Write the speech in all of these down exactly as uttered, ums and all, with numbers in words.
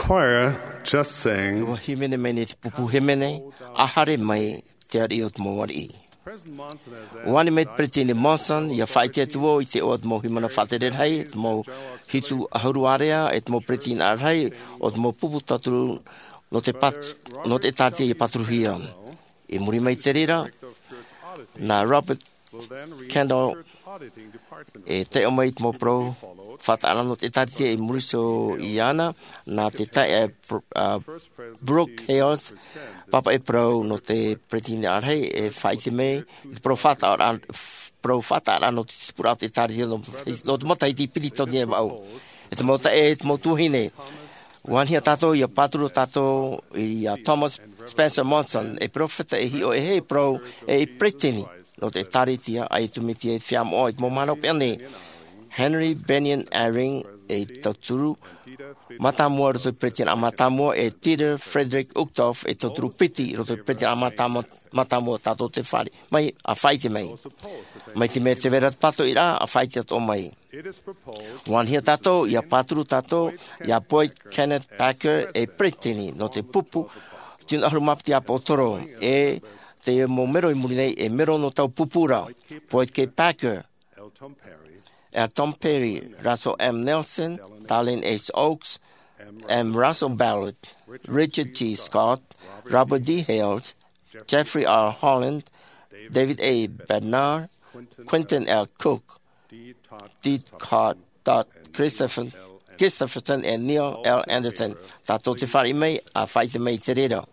choir just sang, Himene mene te pupu himene, ahare mai te ari o te mawari. President Monson has asked Wani me President Monson, ia whai te tuo i te o te mo himana whatere hei, te mo hitu ahuruarea, e te mo President arhei, o te mo pupu taturu no te, pat, no te tātia i patruhia. E muri mai te rira, na Robert will then read Kendall, the church auditing department. e te o mai te mo pro, whataara no te tātia i muri so i ana, na te tai e uh, Brooke Hales, papa e pro no te President arhei, e whai te mei, i te pro whataara, pro whataara no te pura te tātia, no te mota i te pirito ni e wau. E te mota e te mo tuhine. Wanhia tato ia paturu tato i uh, Thomas Spencer Monson e profeta e hi o e hei pro e i pretini no te taritia ai tumiti e fiam o i mo mano peane Henry Benyon Eyring e tauturu matamua roto pretini a matamua e Peter Frederick Uchtdorf e tauturu piti roto pretini a matamua matamua tato te whare mai a whaite mai mai te me te vera pato ira a whaite ato mai. Wanhia tato, ia paturu tato, ia Boyd Kenneth Packer e pretini no te pupu, tino ahu mapti a potoro, e te mo mero i muri nei, e mero no tau pupura, Boyd K. Packer, e Tom Perry, Russell M. Nelson, Darlene H. Oaks, M. Russell Barrett, Richard G. Scott, Robert D. Hales, Jeffrey R. Holland, David A. Bednar, Quentin L. Cook, D. Cott, Christopher, Christopherson and Neil L. Anderson. Tato te whare mei, a whai te mei te rera.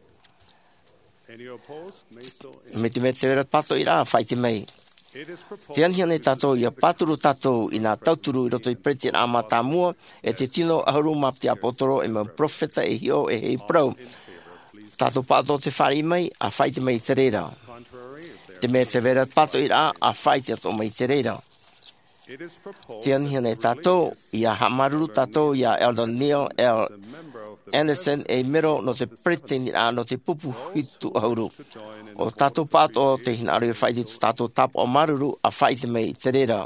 Me te me te rera pato ira, a whai te mei. Te anhiane tato ia paturu tato i nā tauturu i roto i preti a matamua e te tino ahuru mapti a potoro e me profeta e hio e hei prau. Tato pato te whare mei, a whai te mei te rera. Te me te vera pato ira, a whai te ato mei te rera. Te anhiane tato, ia hamaru tato, ia Elder Neil L. Anderson e mero no te pretini a no te pupu hitu ahuru. O tato pato te hinaru e whaiti tu tato tap o maruru a whaiti mei te rera.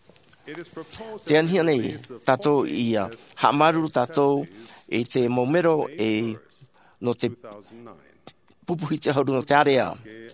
Te anhiane tato ia hamaru tato e te momero e no te pupu hitu ahuru no te area.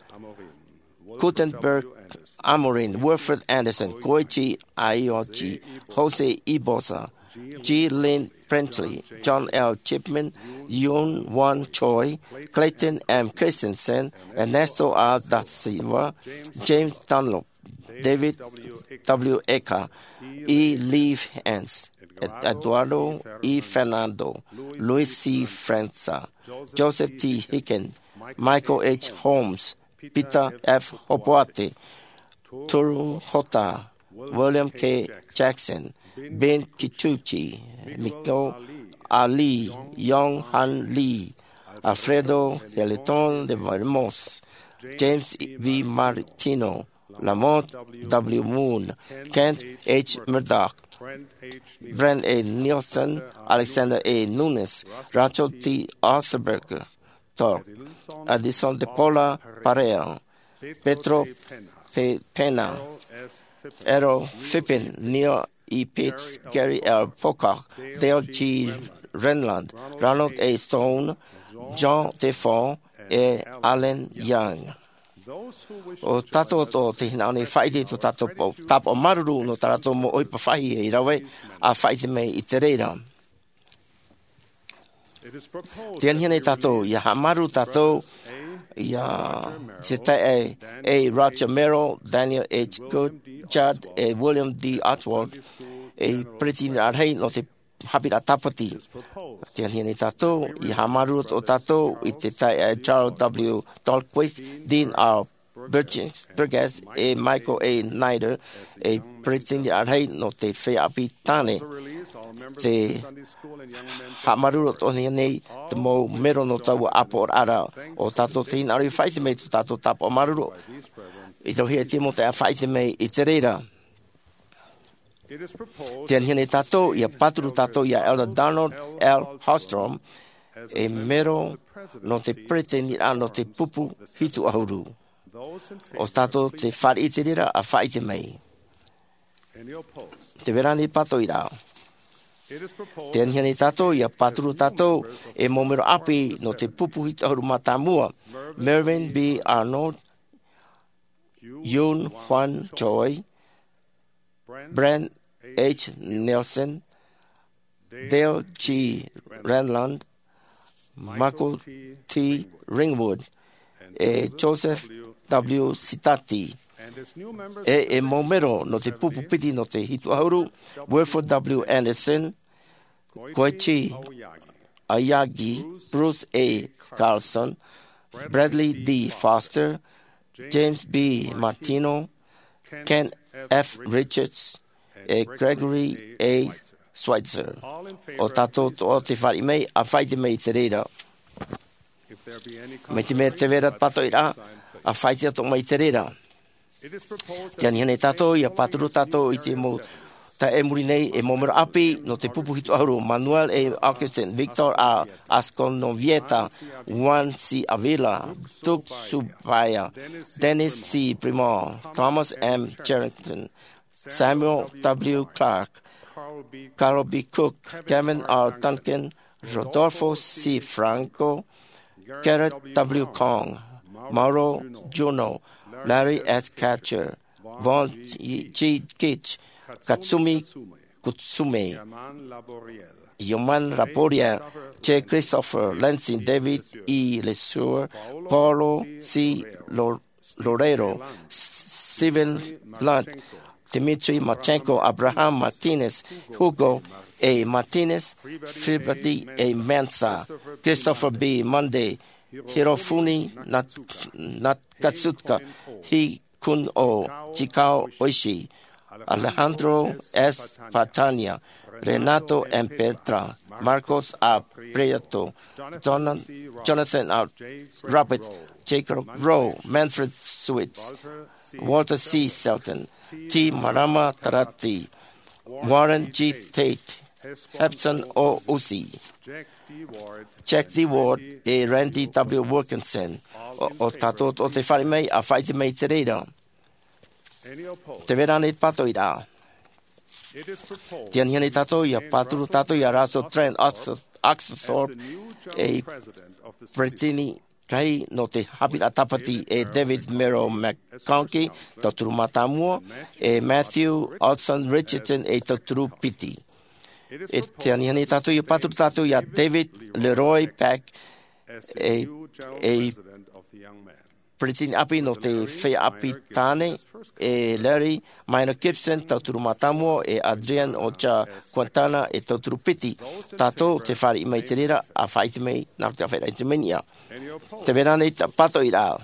Gutenberg Amorin, Wilfred Anderson, Koichi Aoki, Jose Ibosa, G. Lynn Prentley, John L. Chipman, Yoon Won Choi, Clayton M. Christensen, Ernesto R. Da Silva, James Dunlop, David W. Eka, E. Leaf Hens, Eduardo E. Fernando, Luis C. Franza, Joseph T. Hicken, Michael H. Holmes, Peter F. Hopoate, Toru Hota, William K. Jackson, Ben Kituchi, Miko Ali, Young Han Lee, Alfredo Heliton de Vermos, James V. Martino, Lamont W. Moon, Kent H. Murdoch, Brent A. Nielsen, Alexander A. Nunes, Rancho T. Osterberger, Addison de Paula Parel, Petro P. Pena, Errol Fippin, Neil E. Pitts, Gary L. Pocock, Dale G. Renland, Ronald A. Stone, John Defoe, e Allen Young. O tato to te hinaone whaite to tato po tapo maruru no tarato mo oipa whahi e rawe a whaite mei i te reira. Te anhiane tato, ia hamaru tato, ia te tae e Roger Merrill, Daniel H. Good, Judd e William D. Archwald, e pretini arhei no te hapira tapati. Te anhiane tato, ia hamaru o tato, i te tae e Charles W. Dahlquist, Dean R. Burgess e Michael A. Snyder, e pretini arhei no te whea tane. Te hamaru o tohia nei te mo mero no tau apo ara o tato te hina ari whaite mei tu tato tapo maruru. I tau hea te mo te a whaite mei i te reira. Te anhine tato, ia paturu tato, ia Elder Donald L. Hostrom, e mero no te preteni a no te pupu hitu ahuru. O tato te whare i te reira a whaite mei. Te verani pato i rao. Te anihani tātou ia paturu tātou e momero api no te pupu hita huru matamua. Mervyn B. Arnold, Yoon Hwan Choi, Brent H. Nelson, Dale G. Renland, Michael T. Ringwood, e Joseph W. Sitati. E e momero no te pupu piti no te hitu ahuru, Wilford W. Anderson, Koichi Ayagi, Bruce A. Carlson, Bradley D. Foster, James B. Martino, Ken F. Richards, e Gregory A. Schweitzer. O tato o te whari mei, a whai te mei te reira. Me te mea te vera pato ira, a whai te ato mei te reira. Te anihane tato, ia paturu tato i te mo ta e muri nei e momero api no te pupu hito auru. Manuel A. Augustin, Victor A. Asconovieta, Juan C. Avila, Doug Subaya, Dennis C. Primor, Thomas M. Charrington, Samuel W. Clark, Carol B. Cook, Kevin R. Duncan, Rodolfo C. Franco, Garrett W. Kong, Mauro Juno, Larry S. Catcher, Von G. Kitch, Katsumi Kutsume, Yoman Raporia, J. Christopher, Lansing, David E. Lesur, Paulo C. Lorero, Stephen Blunt, Dmitry Marchenko, Abraham Martinez, Hugo A. Martinez, Filberti A. Mansa, Christopher B. Monday, Hirofuni Nakatsuka, He Kun O, Chikao Oishi, Alejandro S. Patania, Renato M. Petra, Marcos A. Prieto, Jonathan R. Robert, Jacob Rowe, Manfred Switz, Walter C. Selton, T. Marama Tarati, Warren G. Tate, Hepson O. Uzi, Jack D. Ward, e Randy W. Wilkinson. O, o tato o te whare mei, a whai te mei te reira. Te vera nei pato i rā. Te anihani tato i a paturu tato i a raso Trent Oxthorpe e Pretini kai no te hapira tapati e David Merrow McConkey, Toturu Matamua, e Matthew Odson Richardson e Toturu Piti. E te anihani tato i a paturu tato i a David Leroy Pack e, e Pretini api no te whea api tāne e Larry Minor Gibson, Toturu Matamua e Adrian Ocha Quintana e Toturu Piti. Tato te whare i mei te rera a whai te mei nā te awhera i te menia. Te vera nei pato i rā.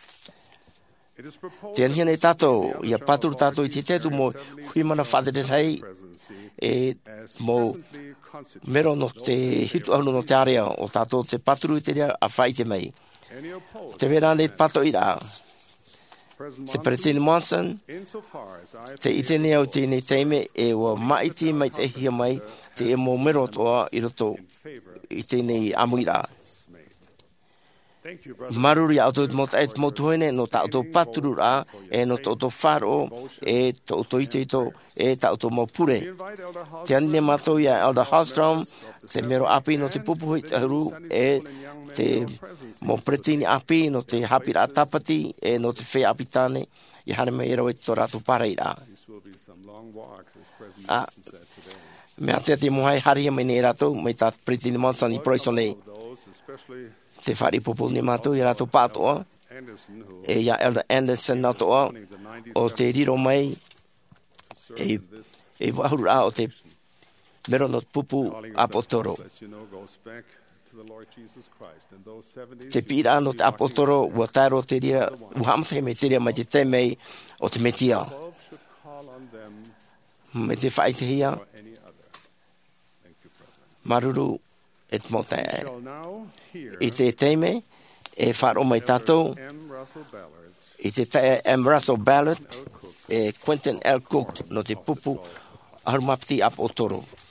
Te anihia nei tato i a paturu tato i te tetu mo hui mana whateretei e mo mero no te hitu aunu no te area o tato te paturu i te rea a whai te mei. Te vera nei pato i rā. Te Pretini Monson, te itene au tēnei teime e wa maiti mai te hia mai te e mō mero toa i roto i tēnei amu i rā. Maruri au tō mō tae mō tuhoene no ta auto paturu rā e no tō tō wharo e tō tō ite ito e ta auto mō pure. Te anine mato i a Elder Hallstrom, te mero api no te pupuhi te huru e te mō Pretini api no te hapira tapati e no te whea api tāne i hane mai ero e tō rātu parei rā. Ah, mea te te mohai haria mai nei rātou, mai tā Pretini Monson i proiso nei. Te whare pupu ni mātou i rātou pātoa, e ia Elder Anderson nā toa, o te riro mai, e, e wahuru rā o te mero no pupu apotoro. Te pira no te apotoro, ua tāro te ria, uhamte me te ria mai te temei o te metia. Me te whai te hia, maruru et mota e. I te teime, e wharo mai tātou, i te te M. Russell Ballard, e Quentin L. Cook no te pupu arumapti apotoro.